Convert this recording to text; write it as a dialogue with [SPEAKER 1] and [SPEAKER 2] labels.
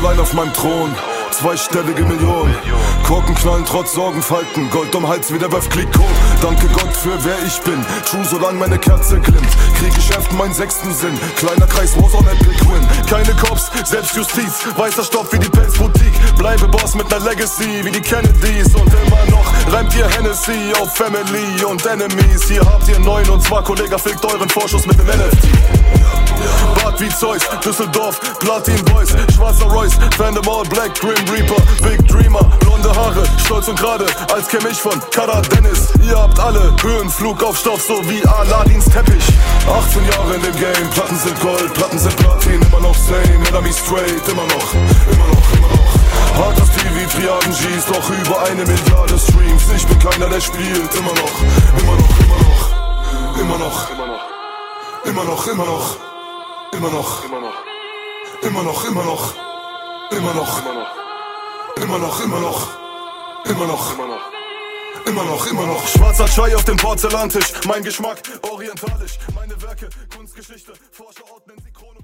[SPEAKER 1] allein auf meinem Thron. Zweistellige Millionen, Korken knallen trotz Sorgenfalten, Gold um Hals wie der Wölf Clicquot. Danke Gott für wer ich bin, true solange meine Kerze glimmt. Krieggeschäft meinen sechsten Sinn, kleiner Kreis was on epic win. Keine Cops, Selbstjustiz, weißer Stoff wie die Pelzboutique. Bleibe Boss mit ner Legacy wie die Kennedys. Und immer noch reimt ihr Hennessy auf Family und Enemies. Hier habt ihr 9 und zwar Kollege fickt euren Vorschuss mit dem NFT. Bad wie Zeus, Düsseldorf, Platin Boys, schwarzer Royce, Phantom All Black, Grim Reaper, Big Dreamer, blonde Haare, stolz und gerade, als käm ich von Kada Dennis. Ihr habt alle Höhenflug auf Stoff, so wie Aladins Teppich. 18 Jahre in dem Game, Platten sind Gold, Platten sind Platin, immer noch same, enemy straight, immer noch. Hartes TV, Triaden G's, doch über 1 Milliarde Streams. Ich bin keiner, der spielt, immer noch. Schwarzer Chai auf dem Porzellantisch, mein Geschmack orientalisch, meine Werke, Kunstgeschichte, Forscher ordnen sie Chrono.